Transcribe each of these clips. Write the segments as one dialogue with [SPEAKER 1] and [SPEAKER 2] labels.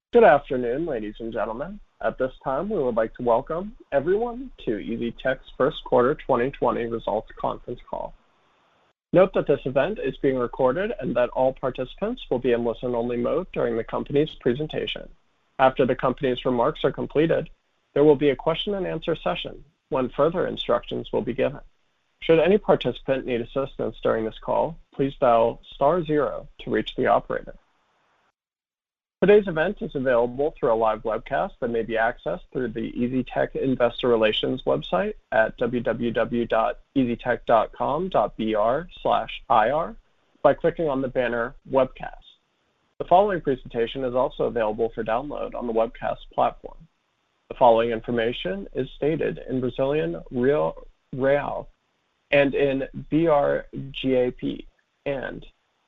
[SPEAKER 1] Good afternoon, ladies and gentlemen. At this time, we would like to welcome everyone to EZTEC's first quarter 2020 results conference call. Note that this event is being recorded and that all participants will be in listen-only mode during the company's presentation. After the company's remarks are completed, there will be a question and answer session when further instructions will be given. Should any participant need assistance during this call, please dial *0 to reach the operator. Today's event is available through a live webcast that may be accessed through the EZTEC Investor Relations website at www.eztec.com.br/ir by clicking on the banner Webcast. The following presentation is also available for download on the webcast platform. The following information is stated in Brazilian real and in BRGAP and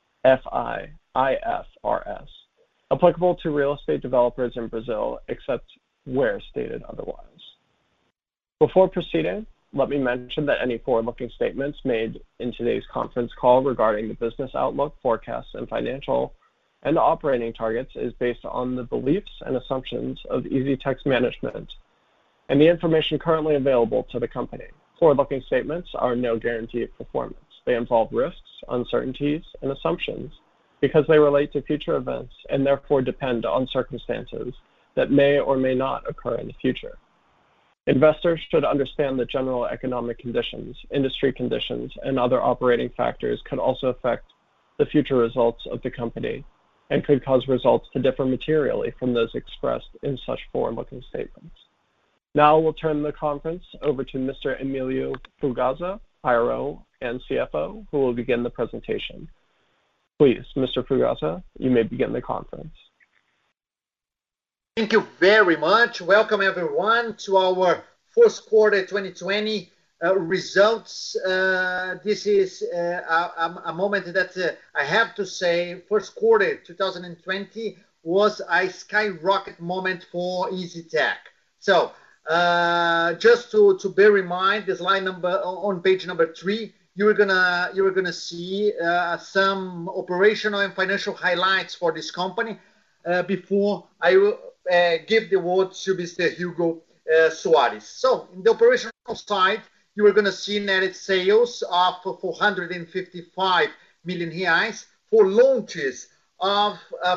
[SPEAKER 1] FIFRS, applicable to real estate developers in Brazil, except where stated otherwise. Before proceeding, let me mention that any forward-looking statements made in today's conference call regarding the business outlook, forecasts, and financial and operating targets is based on the beliefs and assumptions of EZTEC's management and the information currently available to the company. Forward-looking statements are no guarantee of performance. They involve risks, uncertainties, and assumptions because they relate to future events and therefore depend on circumstances that may or may not occur in the future. Investors should understand that general economic conditions, industry conditions, and other operating factors could also affect the future results of the company and could cause results to differ materially from those expressed in such forward-looking statements. Now we'll turn the conference over to Mr. Emilio Fugazza, IRO and CFO, who will begin the presentation. Please, Mr. Fugazza, you may begin the conference.
[SPEAKER 2] Thank you very much. Welcome everyone to our first quarter 2020 results. This is a moment that I have to say first quarter 2020 was a skyrocket moment for EZTEC. So just to bear in mind, the slide number on page number 3, you were gonna see some operational and financial highlights for this company before I will give the word to Mr. Hugo Soares. So in the operational side, you were gonna see net sales of 455 million reais for launches of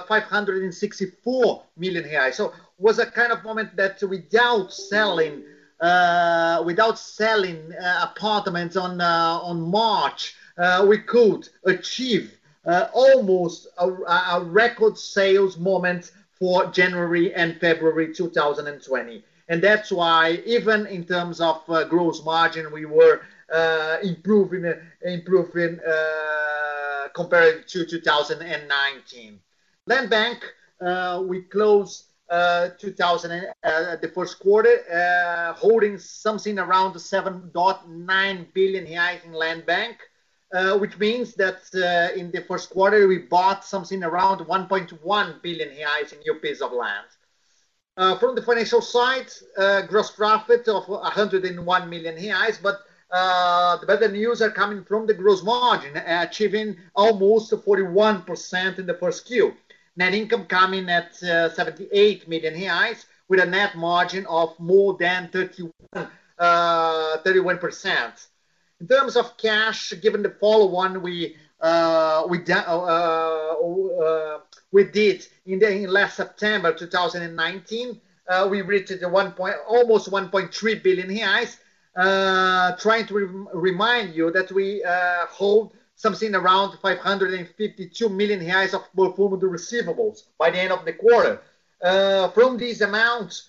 [SPEAKER 2] 564 million reais. So it was a kind of moment that without selling apartments on March, we could achieve almost a record sales moment for January and February 2020. And that's why even in terms of gross margin, we were improving compared to 2019. Land bank, we closed the first quarter holding something around 7.9 billion reais in land bank, which means that in the first quarter we bought something around 1.1 billion reais in new piece of land. From the financial side, gross profit of 101 million reais, but the better news are coming from the gross margin, achieving almost 41% in the first Q. Net income coming at 78 million reais with a net margin of more than 31%. In terms of cash, given the follow-on we did in last September 2019, we reached almost 1.3 billion reais. Trying to remind you that we hold something around 552 million reais of performance receivables by the end of the quarter. From these amounts,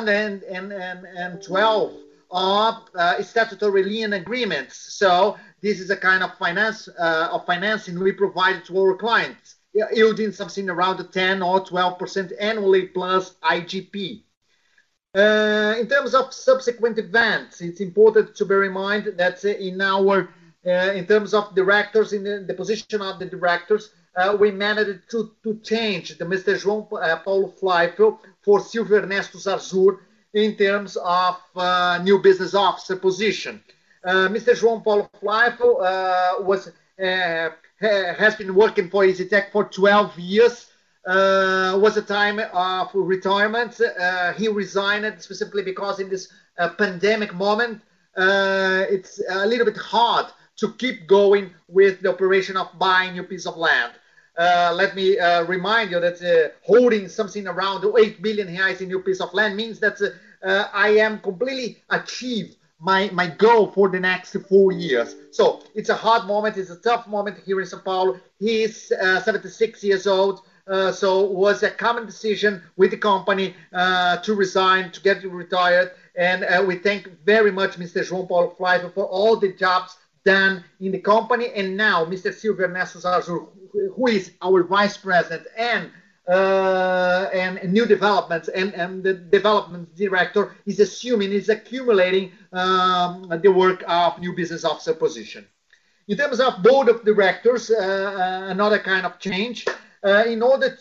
[SPEAKER 2] 512 are statutory lien agreements. So this is a kind of financing we provide to our clients, yielding something around 10 or 12% annually plus IGP. In terms of subsequent events, it's important to bear in mind that in terms of directors, in the position of the directors, we managed to change the Mr. João Paulo Fleifel for Silvio Ernesto Zarzur in terms of new business officer position. Mr. João Paulo Fleifel has been working for EZTEC for 12 years. was a time of retirement. He resigned specifically because in this pandemic moment, it's a little bit hard to keep going with the operation of buying new piece of land. Let me remind you that holding something around 8 billion reais in new piece of land means that I am completely achieved my goal for the next 4 years. So it's a hard moment. It's a tough moment here in Sao Paulo. He's 76 years old. So it was a common decision with the company to resign, to get retired. And we thank very much Mr. João Paulo Flávio for all the jobs done in the company. And now Mr. Silvio Ernesto Zarzur, who is our vice president and new developments and the development director, is accumulating the work of new business officer position. In terms of board of directors, another kind of change. In order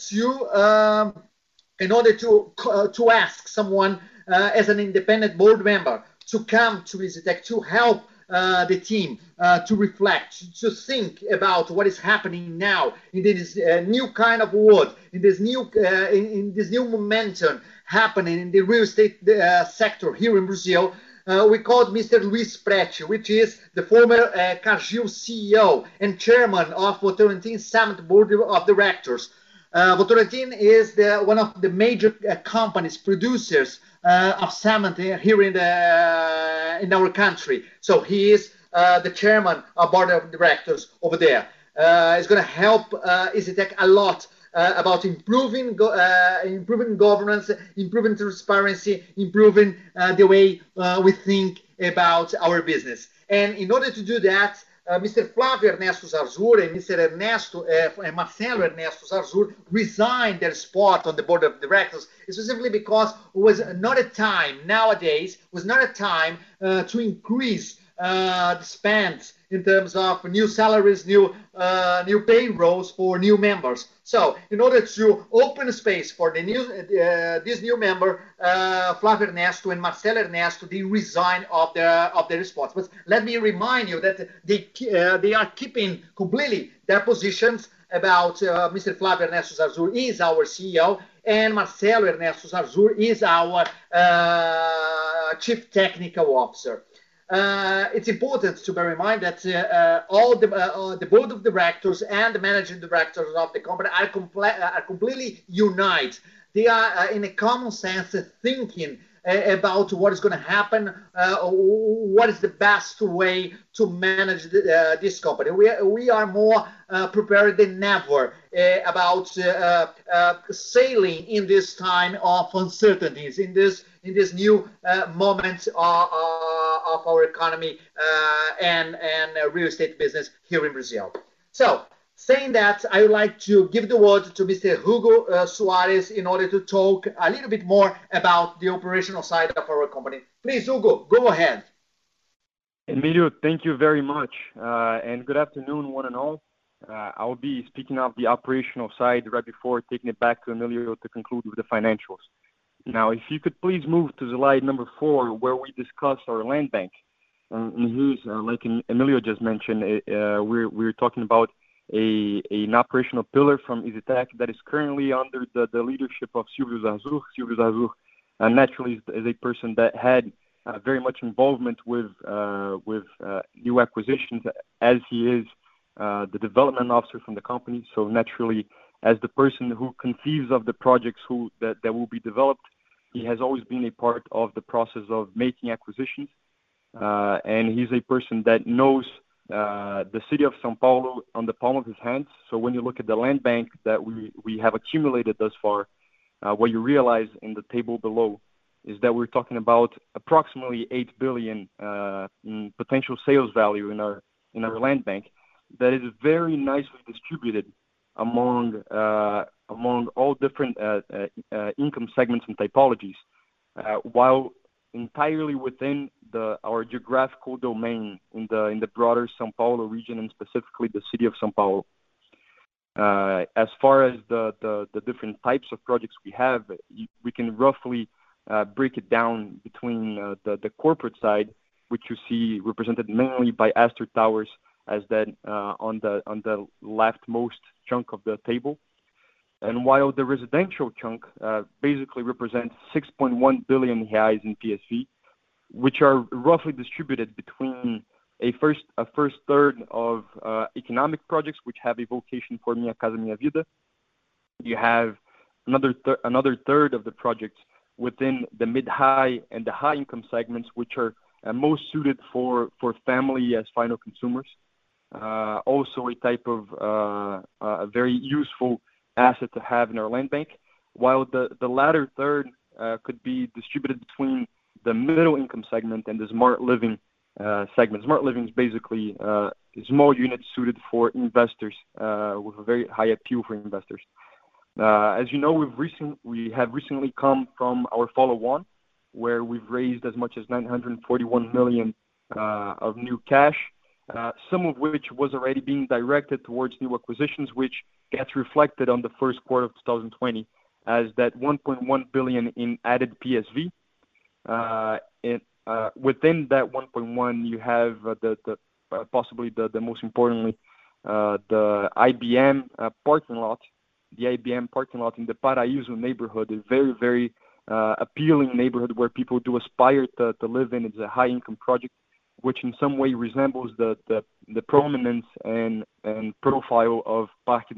[SPEAKER 2] to ask someone as an independent board member to come to EasyTech to help the team to reflect, to think about what is happening now in this new kind of world, in this new momentum happening in the real estate sector here in Brazil. We called Mr. Luis Prete, which is the former Cargill CEO and chairman of Votorantim Cement Board of Directors. Votorantim is one of the major companies, producers of cement here in our country. So he is the chairman of board of directors over there. It's going to help EasyTech a lot about improving governance, improving transparency, improving the way we think about our business. And in order to do that, Mr. Flávio Ernesto Zarzur and Mr. Marcelo Ernesto Zarzur resigned their spot on the board of directors, specifically because it was not a time nowadays, was not a time to increase the spend in terms of new salaries, new payrolls for new members. So, in order to open space for this new member, Flávio Ernesto and Marcelo Ernesto, they resign of their spots. But let me remind you that they are keeping completely their positions. About Mr. Flávio Ernesto Zarzur is our CEO, and Marcelo Ernesto Zarzur is our Chief Technical Officer. It's important to bear in mind that all the board of directors and the managing directors of the company are completely united. They are in a common sense thinking about what is going to happen, what is the best way to manage this company. We are more prepared than ever about sailing in this time of uncertainties, in this new moment of our economy and real estate business here in Brazil. So, saying that, I would like to give the word to Mr. Hugo Soares in order to talk a little bit more about the operational side of our company. Please, Hugo, go ahead.
[SPEAKER 3] Emilio, thank you very much, and good afternoon, one and all. I'll be speaking of the operational side right before taking it back to Emilio to conclude with the financials. Now, if you could please move to slide number 4, where we discuss our land bank. And here's, like Emilio just mentioned, we're talking about an operational pillar from EasyTech that is currently under the leadership of Silvio Zarzur. Silvio Zarzur naturally is a person that had very much involvement with new acquisitions, as he is the development officer from the company. So naturally, as the person who conceives of the projects that will be developed, he has always been a part of the process of making acquisitions, and he's a person that knows the city of São Paulo on the palm of his hands. So when you look at the land bank that we have accumulated thus far, what you realize in the table below is that we're talking about approximately 8 billion in potential sales value in our land bank that is very nicely distributed among all different income segments and typologies, while entirely within our geographical domain in the broader São Paulo region, and specifically the city of São Paulo. As far as the different types of projects we have, we can roughly break it down between the corporate side, which you see represented mainly by Astor Towers, as that on the leftmost chunk of the table. And while the residential chunk basically represents 6.1 billion reais in PSV, which are roughly distributed between a first third of economic projects, which have a vocation for Minha Casa Minha Vida. You have another third of the projects within the mid-high and the high income segments, which are most suited for family as final consumers. Also a type of a very useful asset to have in our land bank, while the latter third could be distributed between the middle income segment and the smart living segment. Smart living is basically small units suited for investors with a very high appeal for investors. As you know, we have recently come from our follow-on, where we've raised as much as 941 million of new cash, some of which was already being directed towards new acquisitions, which gets reflected on the first quarter of 2020 as that 1.1 billion in added PSV. Within that 1.1, you have possibly the most importantly the IBM parking lot. The IBM parking lot in the Paraíso neighborhood is very, very appealing neighborhood where people do aspire to live in. It's a high income project, which in some way resembles the prominence and profile of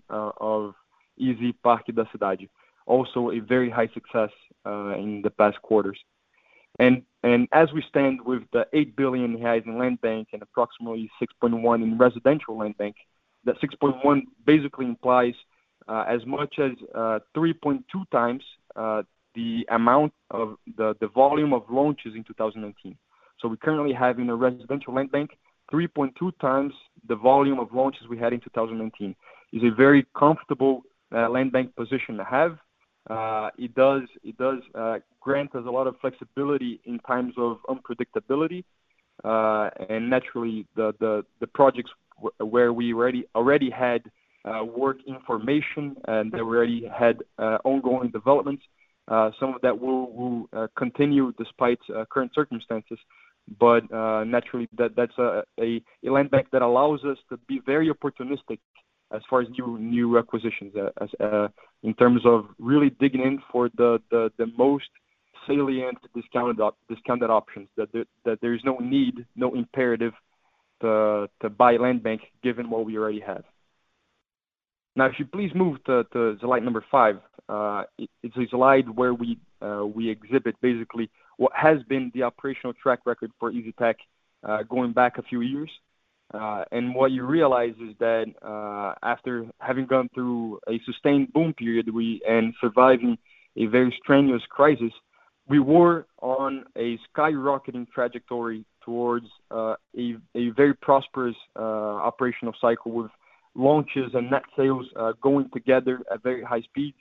[SPEAKER 3] Easy Parque da Cidade. Also a very high success in the past quarters. And as we stand with the 8 billion reais in land bank and approximately 6.1 in residential land bank, that 6.1 basically implies as much as 3.2 times the amount of the volume of launches in 2019. So we currently have in a residential land bank 3.2 times the volume of launches we had in 2019. It's a very comfortable land bank position to have. It does grant us a lot of flexibility in times of unpredictability, and naturally the projects where we already had work information and that we already had ongoing developments. Some of that will continue despite current circumstances, but naturally that's a land bank that allows us to be very opportunistic as far as new acquisitions, in terms of really digging in for the most salient discounted options. That there's no need, no imperative to buy land bank given what we already have. Now, if you please move to slide number 5, it's a slide where we exhibit basically what has been the operational track record for EZTEC going back a few years. And what you realize is that after having gone through a sustained boom period and surviving a very strenuous crisis, we were on a skyrocketing trajectory towards a very prosperous operational cycle with launches and net sales going together at very high speeds.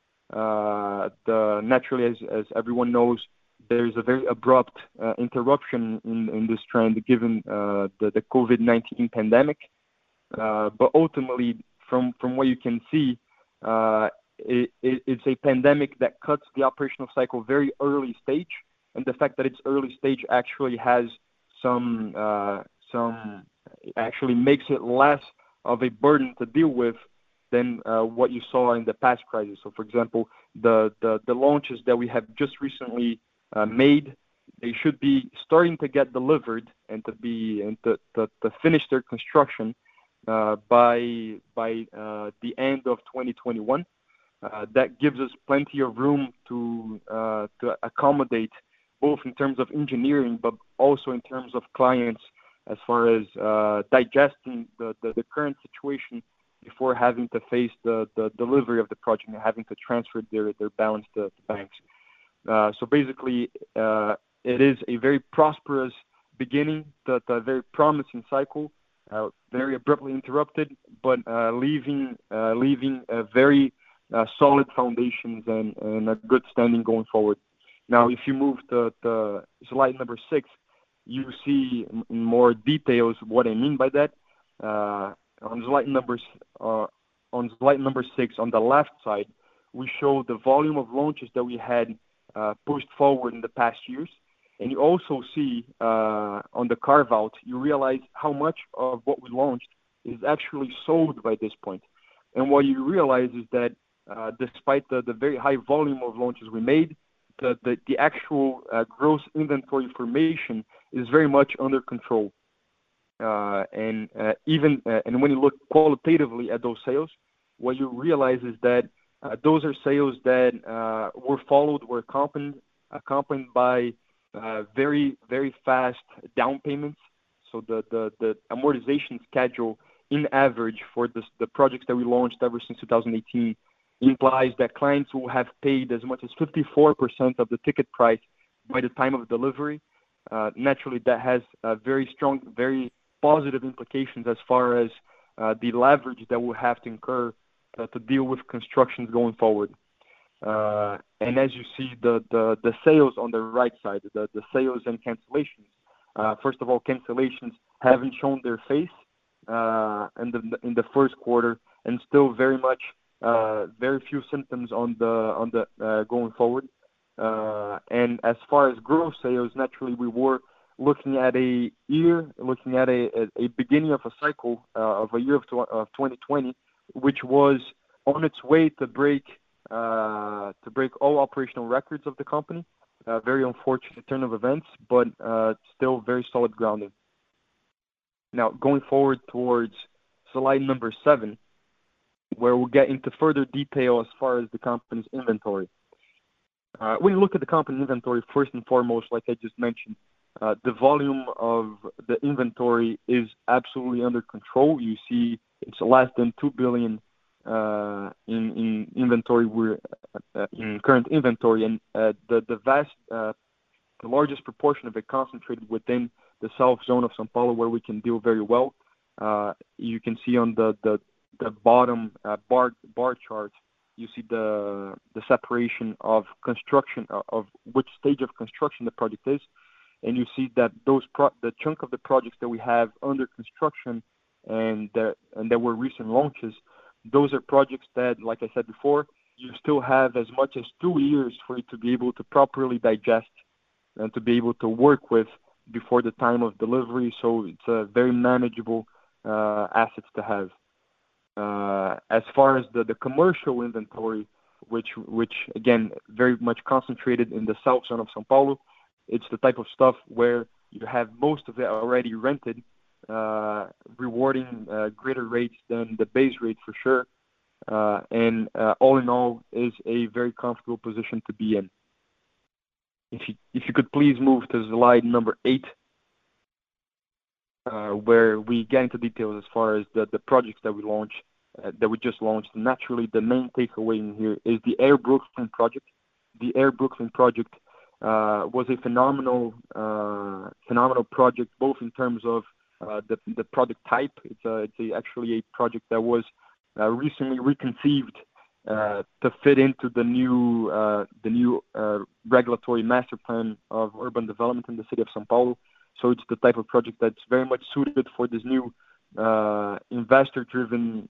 [SPEAKER 3] Naturally, as everyone knows, there's a very abrupt interruption in this trend given the COVID-19 pandemic. But ultimately, from what you can see, it's a pandemic that cuts the operational cycle very early stage, and the fact that it's early stage actually has actually makes it less of a burden to deal with than what you saw in the past crisis. So, for example, the launches that we have just recently made, they should be starting to get delivered and to finish their construction by the end of 2021. That gives us plenty of room to accommodate both in terms of engineering, but also in terms of clients, as far as digesting the current situation before having to face the delivery of the project and having to transfer their balance to banks. So basically, it is a very prosperous beginning, a very promising cycle, very abruptly interrupted, but leaving a very solid foundations and a good standing going forward. Now, if you move to slide number 6, you see in more details what I mean by that. On slide number 6, on the left side, we show the volume of launches that we had pushed forward in the past years. And you also see on the carve out, you realize how much of what we launched is actually sold by this point. And what you realize is that despite the very high volume of launches we made, the actual gross inventory formation is very much under control. And when you look qualitatively at those sales, what you realize is that those are sales that were accompanied by very, very fast down payments. So the amortization schedule in average for the projects that we launched ever since 2018 implies that clients will have paid as much as 54% of the ticket price by the time of delivery. Naturally, that has very strong, very positive implications as far as the leverage that we'll have to incur to deal with constructions going forward. And as you see, the sales on the right side, the sales and cancellations. First of all, cancellations haven't shown their face in the first quarter, and still very much very few symptoms on the going forward. And as far as gross sales, naturally we were looking at a beginning of a cycle of a year of 2020, which was on its way to break all operational records of the company. Very unfortunate turn of events, but still very solid grounding. Now, going forward towards slide number 7, where we'll get into further detail as far as the company's inventory. When you look at the company inventory, first and foremost, like I just mentioned, the volume of the inventory is absolutely under control. You see it's less than 2 billion in inventory. We're in current inventory, and the largest proportion of it concentrated within the south zone of São Paulo, where we can deal very well. You can see on the bottom bar chart, you see the separation of construction, of which stage of construction the project is, and you see that the chunk of the projects that we have under construction and that were recent launches. Those are projects that, like I said before, you still have as much as 2 years for you to be able to properly digest and to be able to work with before the time of delivery. So it's a very manageable assets to have. As far as the commercial inventory, which again, very much concentrated in the south zone of São Paulo, it's the type of stuff where you have most of it already rented, rewarding greater rates than the base rate for sure. And all in all is a very comfortable position to be in. If you could please move to slide number 8, where we get into details as far as the projects that we just launched. Naturally, the main takeaway in here is the Air Brooklyn project. The Air Brooklyn project was a phenomenal project, both in terms of the product type. It's actually a project that was recently reconceived to fit into the new regulatory master plan of urban development in the city of São Paulo. So it's the type of project that's very much suited for this new investor-driven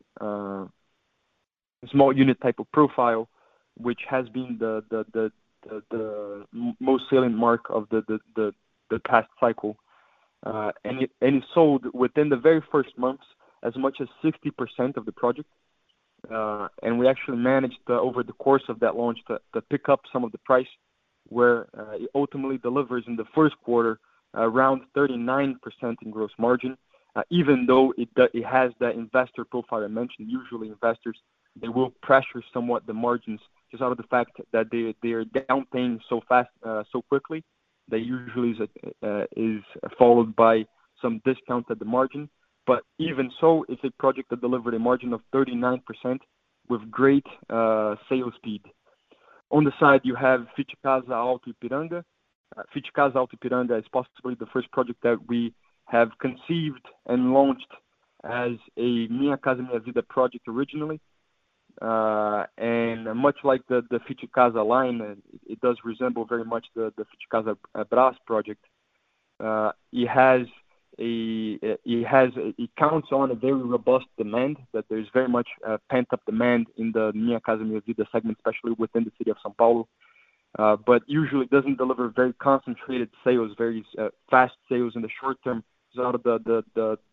[SPEAKER 3] small unit type of profile, which has been the most salient mark of the past cycle. And it sold within the very first months as much as 60% of the project. And we actually managed over the course of that launch to pick up some of the price, where it ultimately delivers in the first quarter around 39% in gross margin, even though it has that investor profile I mentioned. Usually investors, they will pressure somewhat the margins just out of the fact that they are down paying so fast, so quickly. That usually is followed by some discount at the margin. But even so, it's a project that delivered a margin of 39% with great sales speed. On the side, you have Fit Casa Alto Ipiranga. Fit Casa Alto Ipiranga is possibly the first project that we have conceived and launched as a Minha Casa Minha Vida project originally. And much like the Fit Casa line, it does resemble very much the Fit Casa Brás project. It counts on a very robust demand, that there's very much pent-up demand in the Minha Casa Minha Vida segment, especially within the city of São Paulo. But usually doesn't deliver very concentrated sales, very fast sales in the short term, out of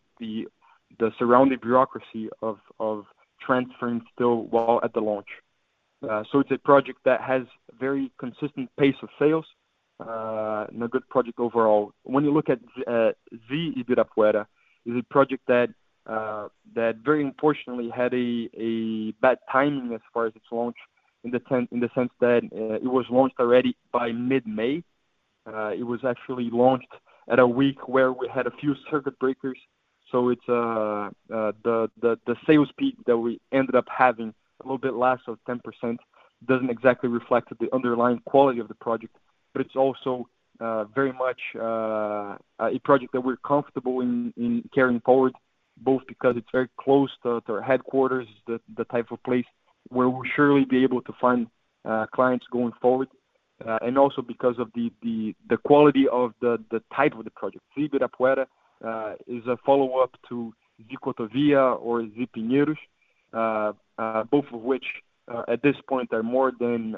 [SPEAKER 3] the surrounding bureaucracy of transferring still while at the launch. So it's a project that has a very consistent pace of sales and a good project overall. When you look at Z Ibirapuera, is a project that very unfortunately had a bad timing as far as its launch, in the sense that it was launched already by mid-May. It was actually launched at a week where we had a few circuit breakers. So it's the sales peak that we ended up having, a little bit less of 10%, doesn't exactly reflect the underlying quality of the project, but it's also very much a project that we're comfortable in carrying forward, both because it's very close to our headquarters, the type of place where we'll surely be able to find clients going forward, and also because of the quality of the type of the project. Z Ibirapuera is a follow-up to Z Cotovia or Z Pinheiros, both of which at this point are more than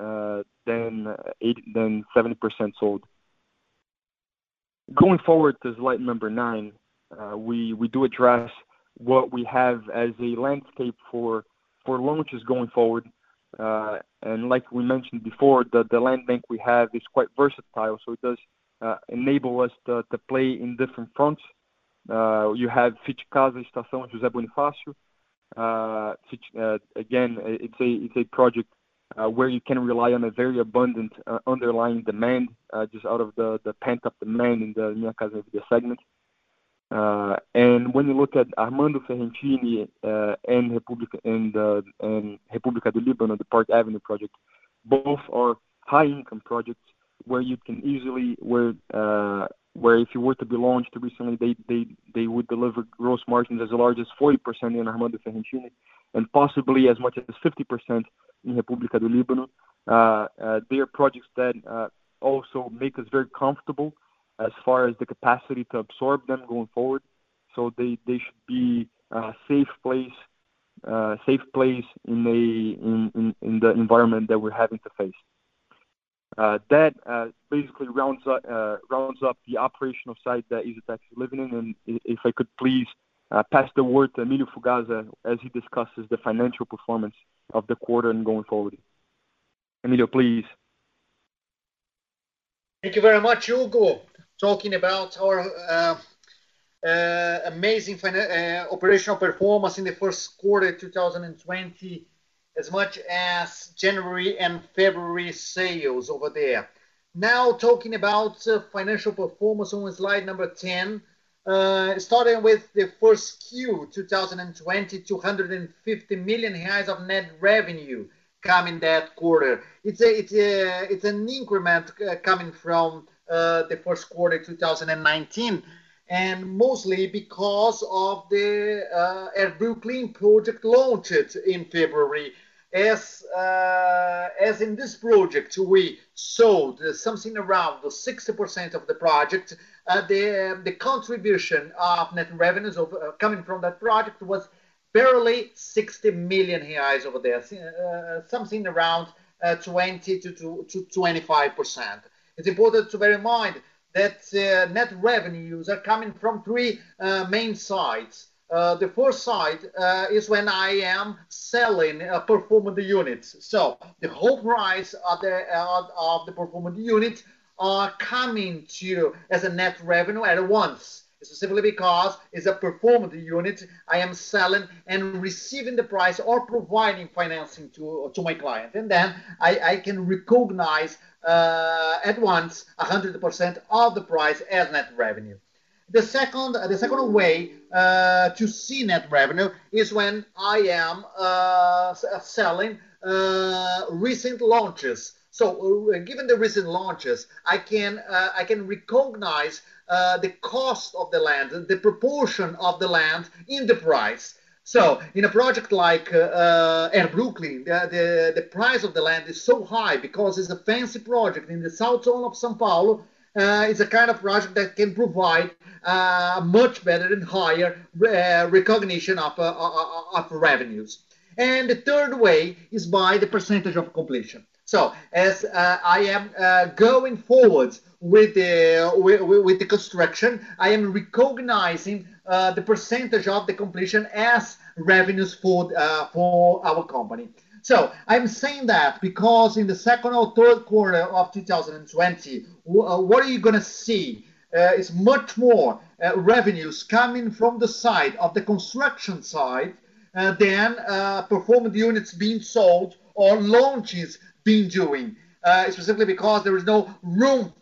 [SPEAKER 3] 70% sold. Going forward to slide number 9, we do address what we have as a landscape for launches going forward. And like we mentioned before, the land bank we have is quite versatile, so it does enable us to play in different fronts. You have Fit Casa Estação José Bonifácio. Again, it's a project where you can rely on a very abundant underlying demand, just out of the pent-up demand in the Minha Casa Minha Vida segment. And when you look at Armando Ferrentini and República do Líbano, the Park Avenue project, both are high-income projects where you can easily, where if you were to be launched recently, they would deliver gross margins as large as 40% in Armando Ferrentini, and possibly as much as 50% in República do Líbano. They are projects that also make us very comfortable as far as the capacity to absorb them going forward. So they should be a safe place in the environment that we're having to face. That basically rounds up the operational side that EZTEC is living in. And if I could please pass the word to Emilio Fugazza as he discusses the financial performance of the quarter and going forward. Emilio, please.
[SPEAKER 2] Thank you very much, Hugo. Talking about our amazing operational performance in the first quarter 2020, as much as January and February sales over there. Now talking about financial performance on slide number 10, starting with the first Q 2020, 250 million reais of net revenue coming that quarter. It's an increment coming from the first quarter 2019, and mostly because of the Air Brooklyn project launched in February. As in this project, we sold something around 60% of the project. The contribution of net revenues coming from that project was barely 60 million reais over there, something around 20 to 25%. It's important to bear in mind that net revenues are coming from three main sides. The first side is when I am selling performance units. So the whole price of the performance unit are coming to as a net revenue at once. It's simply because it's a performance unit I am selling and receiving the price or providing financing to my client. And then I can recognize at once 100% of the price as net revenue. The second way to see net revenue is when I am selling recent launches. So given the recent launches, I can recognize the cost of the land, the proportion of the land in the price. So in a project like Air Brooklyn, the price of the land is so high because it's a fancy project in the south zone of São Paulo. It's a kind of project that can provide much better and higher recognition of revenues. And the third way is by the percentage of completion. So as I am going forward with the construction, I am recognizing the percentage of the completion as revenues for our company. So I'm saying that because in the second or third quarter of 2020, what are you going to see? Is much more revenues coming from the side of the construction side than performance units being sold or launches being doing. Specifically because there is no room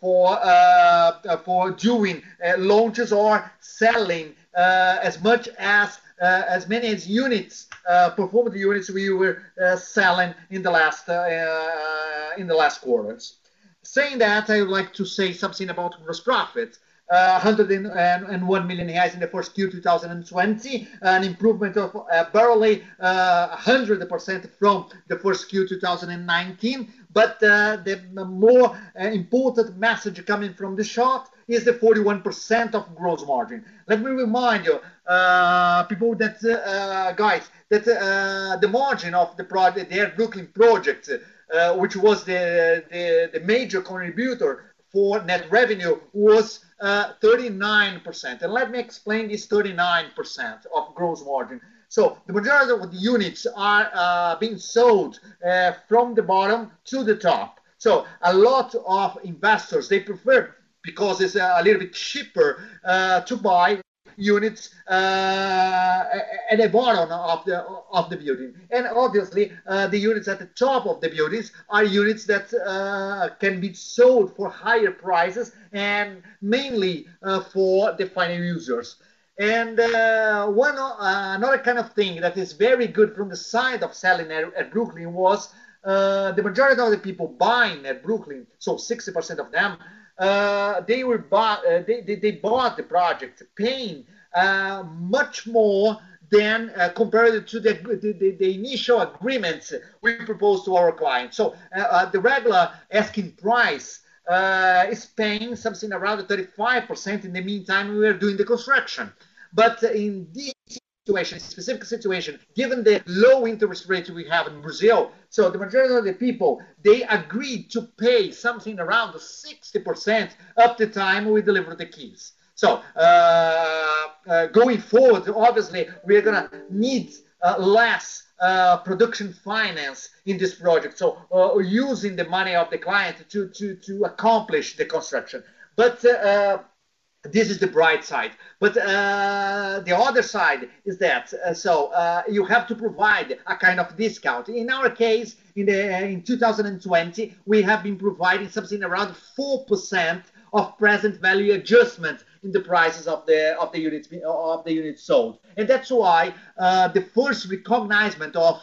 [SPEAKER 2] for doing launches or selling as many as units, performance units we were selling in the last quarters. Saying that, I would like to say something about gross profit. 101 million reais in the first Q 2020, an improvement of barely 100% from the first Q 2019. But the more important message coming from the shot is the 41% of gross margin. Let me remind you, people, that guys, that the margin of the project, the Air Brooklyn project, which was the major contributor for net revenue, was 39%. And let me explain this 39% of gross margin. So the majority of the units are being sold from the bottom to the top. So a lot of investors, they prefer, because it's a little bit cheaper, to buy units at the bottom of the building. And obviously, the units at the top of the buildings are units that can be sold for higher prices and mainly for the final users. And another kind of thing that is very good from the side of selling at Brooklyn was the majority of the people buying at Brooklyn, so 60% of them, they bought the project paying much more than compared to the initial agreements we proposed to our clients. So the regular asking price is paying something around 35% in the meantime we were doing the construction. But in this situation, specific situation, given the low interest rate we have in Brazil, so the majority of the people, they agreed to pay something around 60% up the time we deliver the keys. So going forward, obviously, we're going to need less production finance in this project. So using the money of the client to accomplish the construction. But this is the bright side. But the other side is that you have to provide a kind of discount. In our case, in 2020, we have been providing something around 4% of present value adjustment in the prices of the units sold, and that's why the first recognition of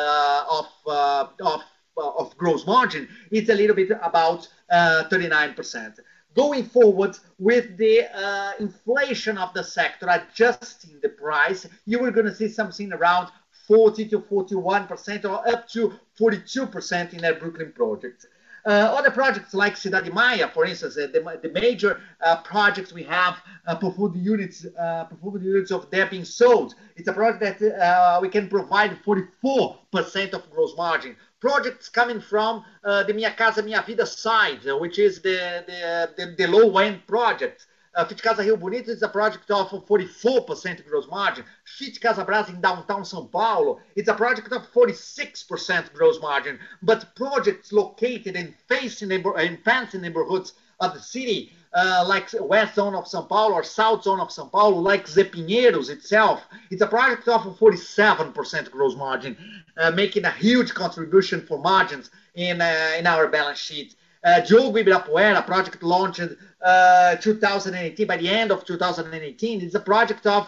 [SPEAKER 2] gross margin is a little bit about 39%. Going forward, with the inflation of the sector adjusting the price, you are going to see something around 40 to 41% or up to 42% in our Brooklyn project. Other projects like Cidade Maya, for instance, the major projects we have, performance units of them being sold. It's a project that we can provide 44% of gross margin. Projects coming from the Minha Casa Minha Vida side, which is the low-end project. Fit Casa Rio Bonito is a project of 44% gross margin. Fit Casa Brás in downtown São Paulo, it's a project of 46% gross margin. But projects located in fancy neighborhoods of the city, like west zone of São Paulo or south zone of São Paulo, like Zé Pinheiros itself, it's a project of 47% gross margin, making a huge contribution for margins in our balance sheet. Diogo Ibirapuera project launched 2018, by the end of 2018, it's a project of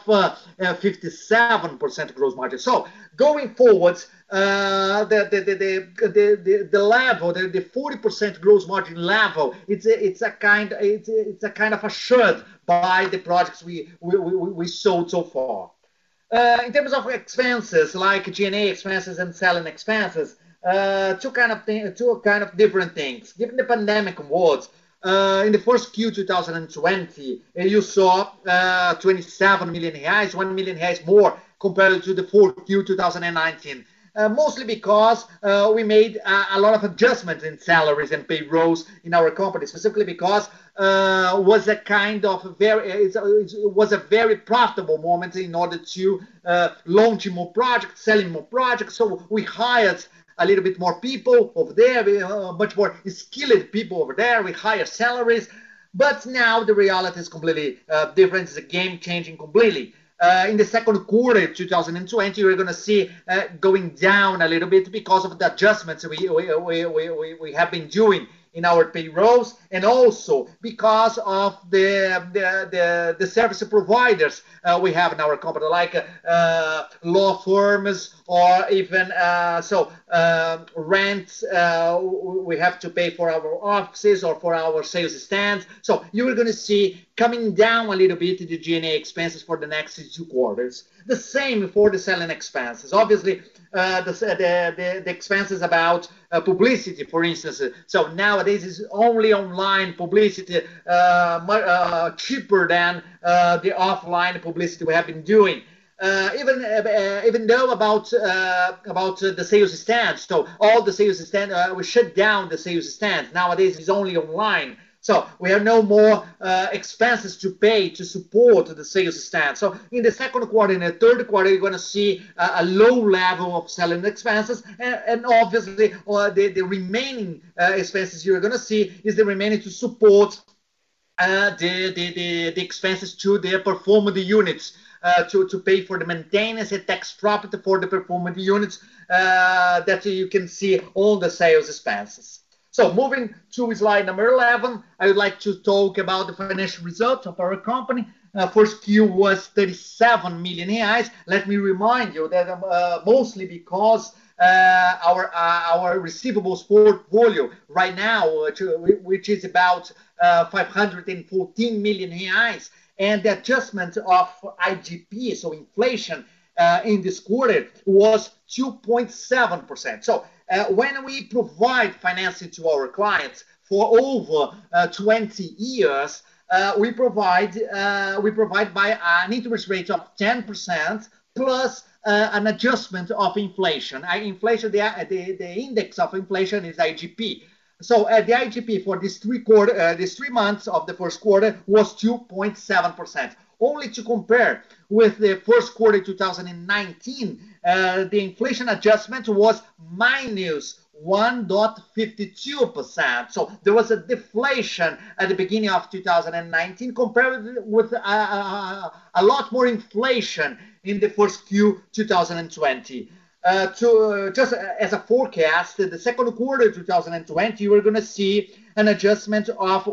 [SPEAKER 2] 57% gross margin. So going forward, the level, the 40% gross margin level, it's a kind of assured by the projects we sold so far. In terms of expenses like G&A expenses and selling expenses, two kind of different things. Given the pandemic awards, in the first Q 2020, you saw 27 million reais, 1 million reais more compared to the 4Q 2019. Mostly because we made a lot of adjustments in salaries and payrolls in our company, specifically because was a very profitable moment in order to launch more projects, selling more projects. So we hired a little bit more people over there, much more skilled people over there with higher salaries. But now the reality is completely different. It's a game changing completely. In the second quarter 2020, we're going to see going down a little bit because of the adjustments we have been doing in our payrolls, and also because of the service providers we have in our company, like law firms, or even rent we have to pay for our offices or for our sales stands. So you're going to see coming down a little bit the G&A expenses for the next 2 quarters. The same for the selling expenses. Obviously, the expenses about publicity, for instance. So nowadays is only online publicity, cheaper than the offline publicity we have been doing. Even though about the sales stands. So all the sales stands, we shut down the sales stands. Nowadays it's only online. So we have no more expenses to pay to support the sales stand. So in the second quarter, in the third quarter, you're going to see a low level of selling expenses, and obviously the remaining expenses you're going to see is the remaining to support the expenses to the performing units, to pay for the maintenance and tax profit for the performing units that you can see on the sales expenses. So moving to slide number 11, I would like to talk about the financial results of our company. First Q was 37 million reais. Let me remind you that mostly because our receivables portfolio right now, which is about 514 million reais, and the adjustment of IGP, so inflation, in this quarter was 2.7%. So when we provide financing to our clients for over 20 years, we provide by an interest rate of 10% plus an adjustment of inflation. Inflation, the index of inflation is IGP. So the IGP for these 3 months of the first quarter was 2.7%. Only to compare with the first quarter 2019, the inflation adjustment was minus 1.52%. So there was a deflation at the beginning of 2019 compared with a lot more inflation in the first Q 2020. Just as a forecast, the second quarter 2020, we're going to see an adjustment of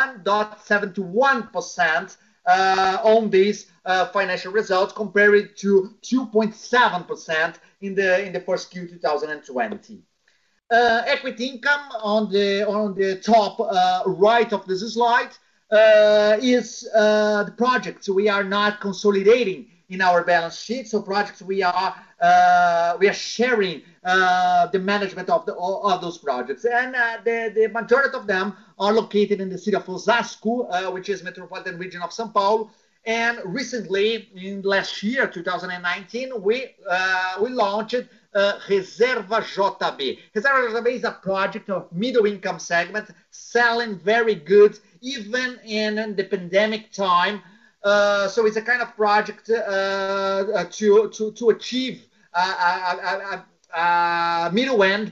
[SPEAKER 2] 1.71% on these financial results compared to 2.7% in the first Q 2020. Equity income on the top right of this slide is the projects we are not consolidating in our balance sheet. So projects we are sharing the management of those projects, and the majority of them are located in the city of Osasco, which is metropolitan region of São Paulo. And recently, in last year, 2019, we launched Reserva JB. Reserva JB is a project of middle income segment, selling very good even in the pandemic time. So it's a kind of project to achieve middle end.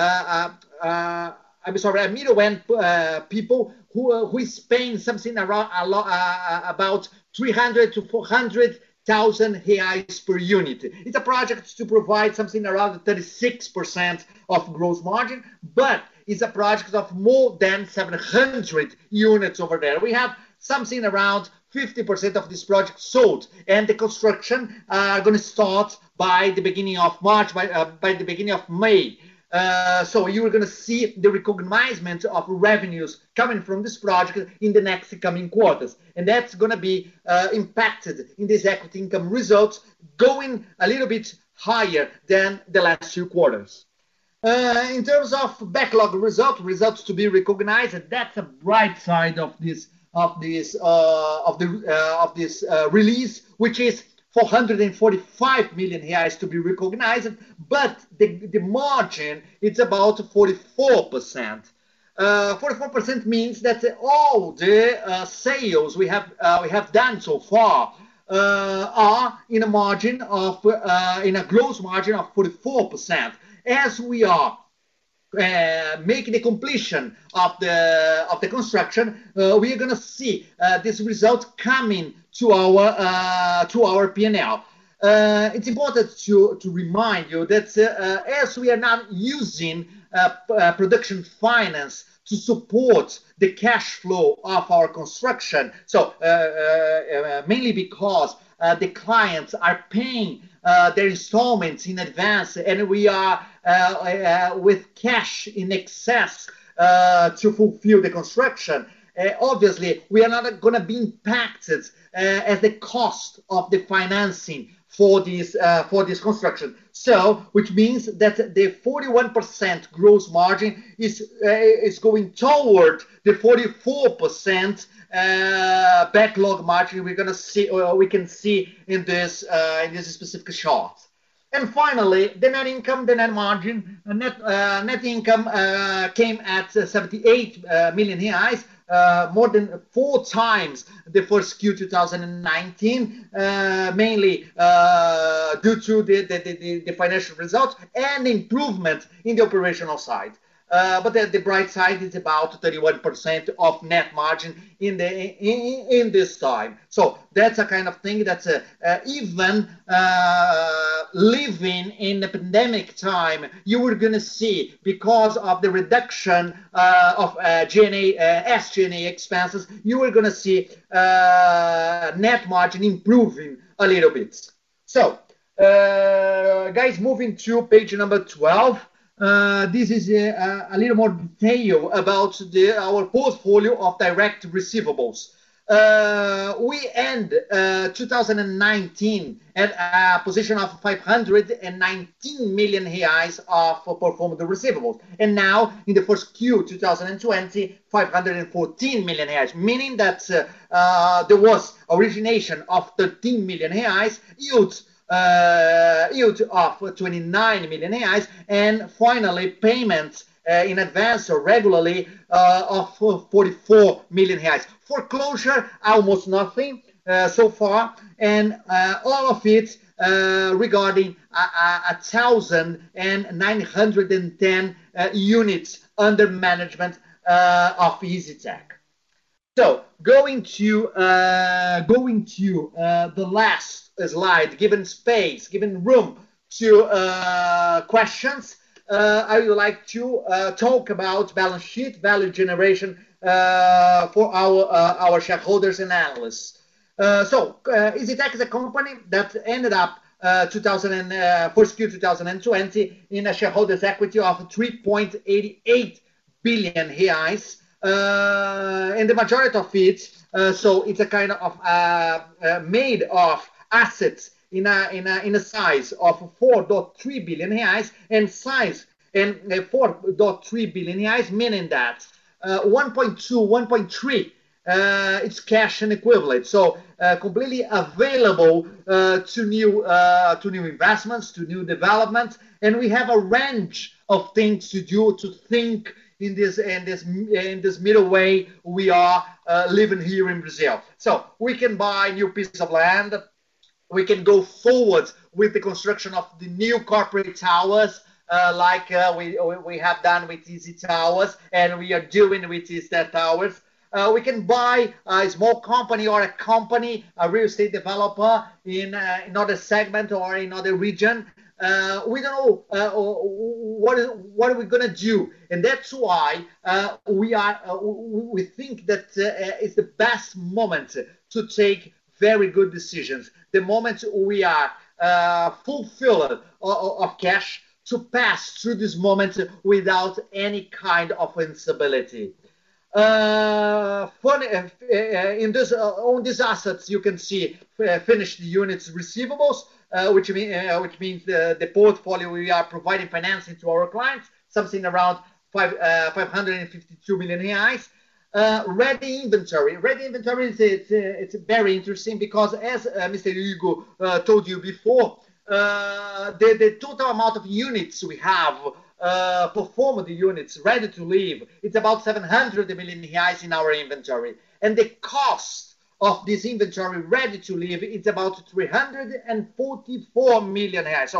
[SPEAKER 2] Middle end people who is paying something around about 300 to 400,000 reais per unit. It's a project to provide something around 36% of gross margin, but it's a project of more than 700 units over there. We have something around 50% of this project sold, and the construction are going to start by the beginning of March, by the beginning of May. So you're going to see the recognition of revenues coming from this project in the next coming quarters. And that's going to be impacted in this equity income results, going a little bit higher than the last 2 quarters. In terms of backlog results to be recognized, and that's a bright side of this release, which is 445 million reais to be recognized, but the margin, it's about 44%. 44% means that all the sales we have done so far are in a gross margin of 44%. as we are making the completion of the construction, we are going to see this result coming to our P&L. It's important to remind you that as we are not using production finance to support the cash flow of our construction, so mainly because the clients are paying their installments in advance, and we are with cash in excess to fulfill the construction. Obviously, we are not going to be impacted as the cost of the financing for this construction. So, which means that the 41% gross margin is going toward the 44% backlog margin we can see in this specific chart. And finally, the net income, the net margin, net income came at 78 million reais, more than 4 times the first Q 2019, mainly due to the financial results and improvement in the operational side. But the bright side is about 31% of net margin in this time. So that's a kind of thing that's even living in the pandemic time, you were going to see, because of the reduction of SG&A expenses, you were going to see net margin improving a little bit. So, guys, moving to page number 12. This is a little more detail about our portfolio of direct receivables. We end 2019 at a position of 519 million reais of performed receivables. And now, in the first Q 2020, 514 million reais, meaning that there was origination of 13 million reais, yield of 29 million reais, and finally payments in advance or regularly of 44 million reais. Foreclosure, almost nothing so far, and all of it regarding 1,910 units under management of EasyTech. So going to the last slide, given space, given room to questions, I would like to talk about balance sheet value generation for our shareholders and analysts. So EasyTech is a company that ended up first Q 2020 in a shareholders' equity of 3.88 billion reais, and the majority of it, so it's a kind of made of assets in a size of 4.3 billion reais and size and 4.3 billion reais, meaning that 1.3 it's cash and equivalent, so completely available to new investments, to new developments, and we have a range of things to do, to think in this middle way we are living here in Brazil. So we can buy new pieces of land, we can go forward with the construction of the new corporate towers, like we have done with Easy Towers, and we are doing with Easy Towers. We can buy a small company or a real estate developer in another segment or in another region. We don't know what are we gonna do, and that's why we think that it's the best moment to take very good decisions. The moment we are fulfilled of cash to pass through this moment without any kind of instability. On these assets, you can see finished units receivables, which means the portfolio we are providing financing to our clients, something around 552 million reais. Ready inventory. It's very interesting because, as Mr. Hugo told you before, the total amount of units we have, performed units ready to leave, it's about 700 million reais in our inventory, and the cost of this inventory ready to leave, it's about 344 million reais. So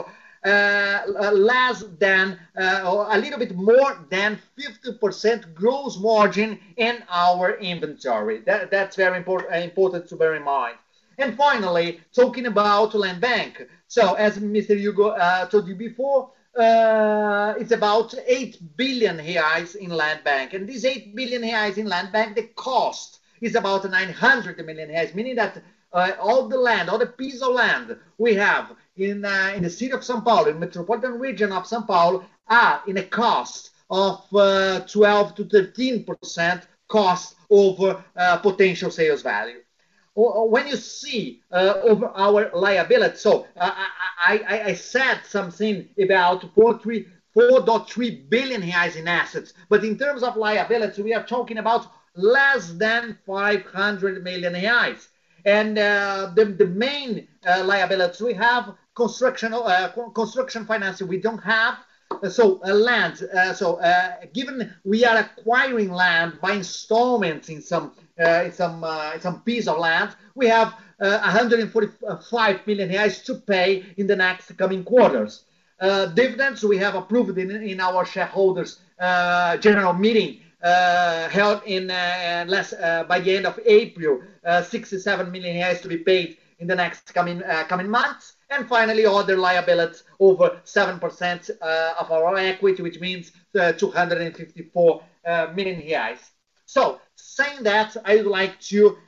[SPEAKER 2] less than or a little bit more than 50% gross margin in our inventory. That's very important to bear in mind. And finally, talking about land bank. So as Mr. Hugo told you before, it's about 8 billion reais in land bank. And these 8 billion reais in land bank, the cost is about 900 million reais, meaning that all the land, all the piece of land we have in the city of São Paulo, in the metropolitan region of São Paulo, are in a cost of 12 to 13% cost over potential sales value. When you see over our liability, so I said something about 4.3 billion reais in assets, but in terms of liability, we are talking about less than 500 million reais. And the main liabilities we have construction financing we don't have. Land. Given we are acquiring land by installments in some piece of land, we have 145 million reais to pay in the next coming quarters. Dividends we have approved in our shareholders general meeting held in by the end of April, 67 million reais to be paid in the next coming months. And finally, other liabilities over 7% of our equity, which means 254 million reais. So, saying that, I would like to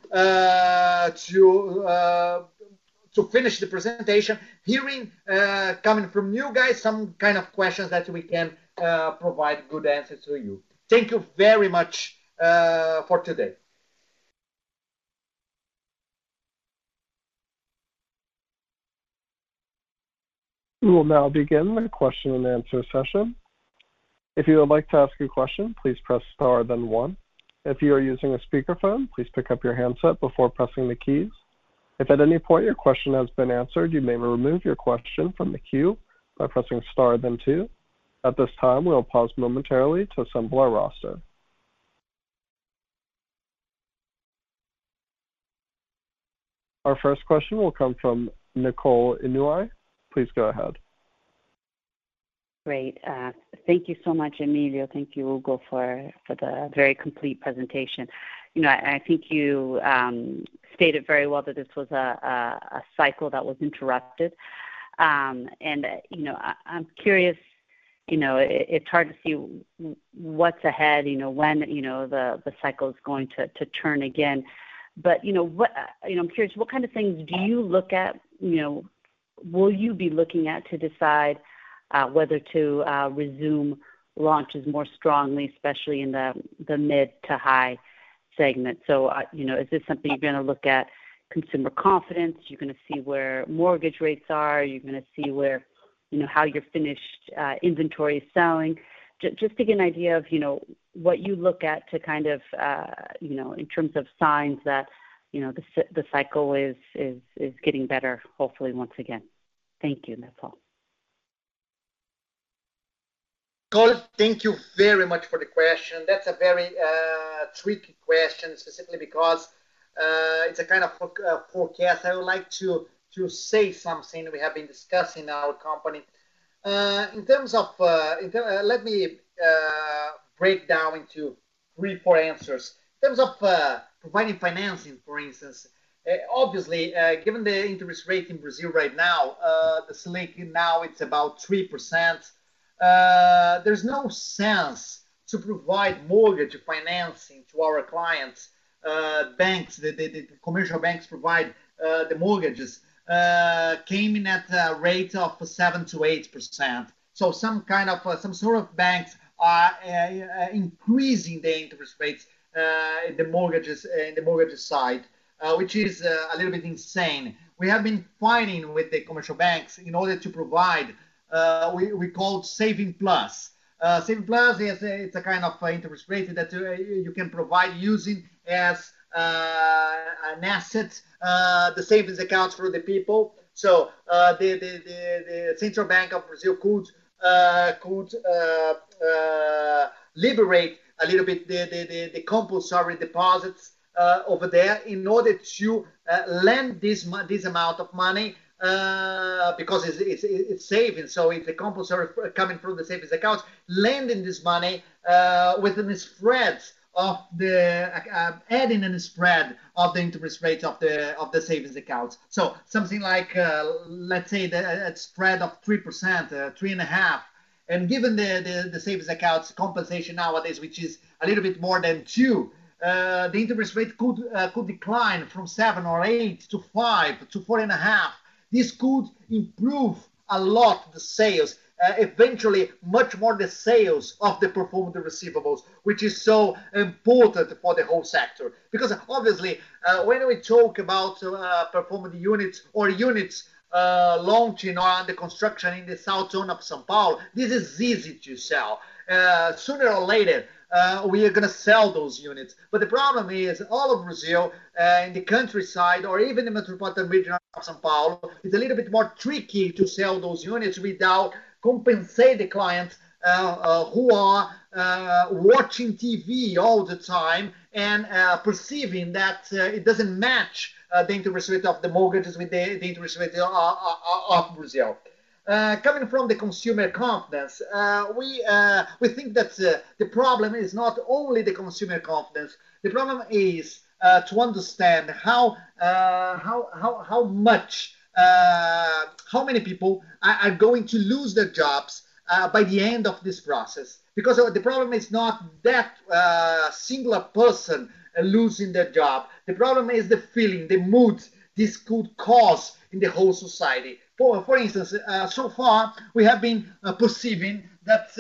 [SPEAKER 2] finish the presentation, hearing coming from you guys some kind of questions that we can provide good answers to you. Thank you very much for today.
[SPEAKER 1] We will now begin the question and answer session. If you would like to ask a question, please press star then one. If you are using a speakerphone, please pick up your handset before pressing the keys. If at any point your question has been answered, you may remove your question from the queue by pressing star then two. At this time, we will pause momentarily to assemble our roster. Our first question will come from Nicole Inouye. Please go ahead.
[SPEAKER 4] Great. Thank you so much, Emilio. Thank you, Hugo, for the very complete presentation. You know, I think you stated very well that this was a cycle that was interrupted. And, you know, I'm curious, you know, it's hard to see what's ahead, you know, when, you know, the cycle is going to turn again. But, you know, I'm curious, what kind of things do you look at, you know, will you be looking at to decide whether to resume launches more strongly, especially in the mid to high segment? So, you know, is this something you're going to look at consumer confidence? You're going to see where mortgage rates are? You're going to see where, you know, how your finished inventory is selling? Just to get an idea of, you know, what you look at to kind of, you know, in terms of signs that, you know, the cycle is getting better, hopefully once again. Thank you. That's all.
[SPEAKER 2] Nicole, thank you very much for the question. That's a very tricky question, specifically because it's a kind of forecast. I would like to say something we have been discussing in our company. In terms of, let me break down into 3-4 answers. In terms of providing financing, for instance, obviously, given the interest rate in Brazil right now, the Selic now it's about 3%. There's no sense to provide mortgage financing to our clients. Banks, the commercial banks provide the mortgages, came in at a rate of 7 to 8%. So some sort of banks are increasing the interest rates in the mortgages side, which is a little bit insane. We have been fighting with the commercial banks in order to provide we call Saving Plus. Saving Plus is it's a kind of interest rate that you can provide using as an asset, the savings accounts for the people. So the Central Bank of Brazil could liberate a little bit the compulsory deposits over there in order to lend this amount of money because it's savings, so it's a compulsory coming from the savings accounts, lending this money within the spreads of the adding in the spread of the interest rates of the savings accounts. So something like let's say the spread of 3%, 3.5%. And given the savings accounts compensation nowadays, which is a little bit more than 2%, the interest rate could decline from 7 or 8 to 5 to 4.5. This could improve a lot the sales, eventually much more the sales of the performing receivables, which is so important for the whole sector. Because obviously, when we talk about performing units or units launching or under construction in the south zone of São Paulo, this is easy to sell. Sooner or later, we are going to sell those units. But the problem is all of Brazil, in the countryside or even the metropolitan region of São Paulo, it's a little bit more tricky to sell those units without compensate the clients who are watching TV all the time and perceiving that it doesn't match the interest rate of the mortgages with the interest rate of Brazil. Coming from the consumer confidence, we think that the problem is not only the consumer confidence. The problem is to understand how many people are going to lose their jobs by the end of this process. Because the problem is not that singular person losing their job. The problem is the feeling, the mood this could cause in the whole society. For instance, so far we have been perceiving that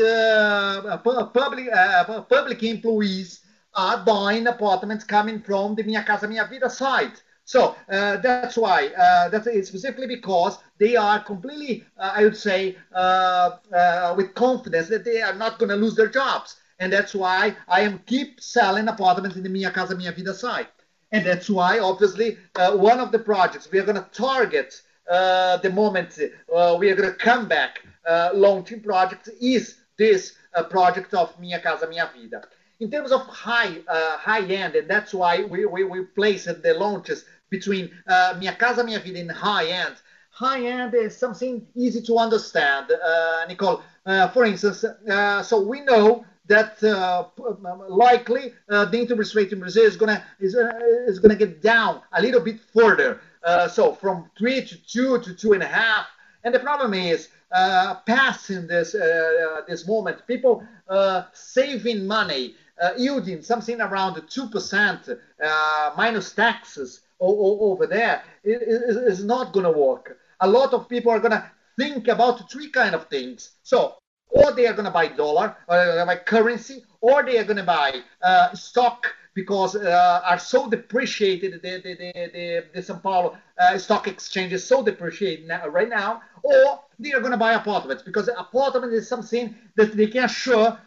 [SPEAKER 2] public employees are buying apartments coming from the Minha Casa Minha Vida site. So that's why, that's specifically because they are completely, I would say, with confidence that they are not going to lose their jobs. And that's why I am keep selling apartments in the Minha Casa Minha Vida site. And that's why, obviously, one of the projects we are going to target the moment we are going to come back launching project is this project of Minha Casa Minha Vida. In terms of high end, and that's why we placed the launches between Minha Casa Minha Vida and high end. High end is something easy to understand, Nicole. For instance, so we know that likely the interest rate in Brazil is gonna get down a little bit further. So from 3 to 2 to 2.5. And the problem is passing this moment, people saving money, yielding something around 2% minus taxes over there is not going to work. A lot of people are going to think about 3 kind of things. So, or they are going to buy dollar, or buy currency, or they are going to buy stock because are so depreciated. The São Paulo stock exchange is so depreciated right now, or they are going to buy apartments because apartment is something that they can assure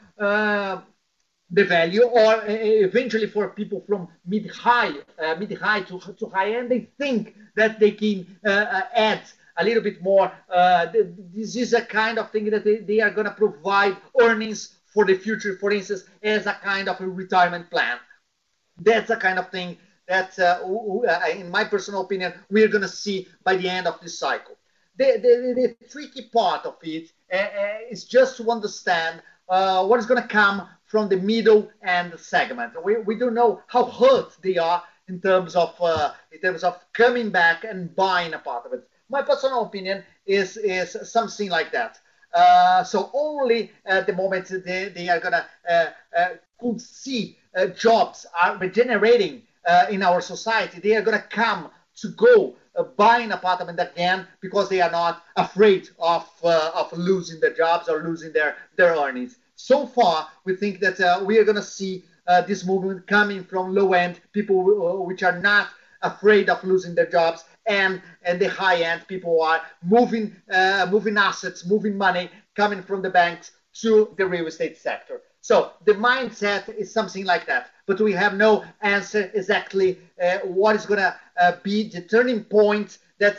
[SPEAKER 2] the value, or eventually for people from mid-high to high-end, they think that they can add a little bit more. This is a kind of thing that they are going to provide earnings for the future, for instance, as a kind of a retirement plan. That's the kind of thing that, in my personal opinion, we're going to see by the end of this cycle. The tricky part of it is just to understand what is going to come from the middle and segment. We don't know how hurt they are in terms of coming back and buying apartments. My personal opinion is something like that. So only at the moment they are gonna could see jobs are regenerating in our society. They are gonna come to go buy an apartment again because they are not afraid of losing their jobs or losing their earnings. So far, we think that we are going to see this movement coming from low-end people which are not afraid of losing their jobs, and the high-end people are moving assets, moving money coming from the banks to the real estate sector. So the mindset is something like that, but we have no answer exactly what is going to be the turning point that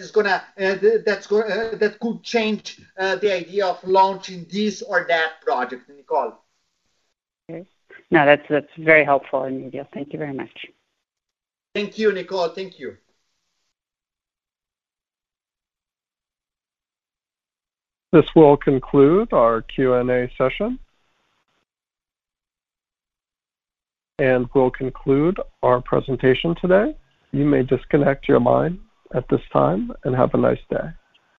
[SPEAKER 2] could change the idea of launching this or that project, Nicole.
[SPEAKER 4] Okay. No, that's very helpful, Emilio. Thank you very much.
[SPEAKER 2] Thank you, Nicole. Thank you.
[SPEAKER 1] This will conclude our Q&A session and will conclude our presentation today. You may disconnect your line at this time and have a nice day.